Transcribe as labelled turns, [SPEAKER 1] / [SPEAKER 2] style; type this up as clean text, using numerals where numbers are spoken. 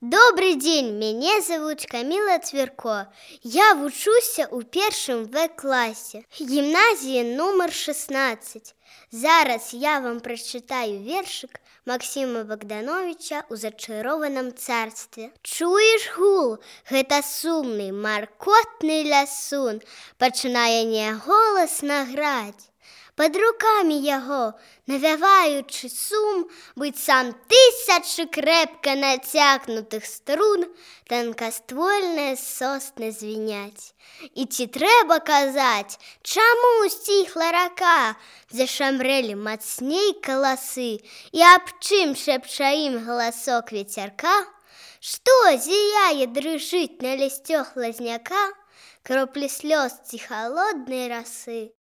[SPEAKER 1] Добрый дзень, мяне завуць Каміла Цвірко. Я вучуся ў першым В-класе гімназіі нумар 16. Зараз я вам прачытаю вершык Максіма Богдановича «У зачарованом царстве». Чуеш гул? Гэта сумны, маркотны лясун пачынае няголасна граць. Пад рукамі яго, навяваючы сум, быццам тысячы крэпка нацягнутых струн, танкаствольныя сосны звіняць. І ці трэба казаць, чаму сціхла рака, зашамрэлі мацней каласы, і аб чым шэпча ім галасок вецярка? Што зіяе дрыжыць на лісцёх лазняка, кроплі слёз ці халоднай расы?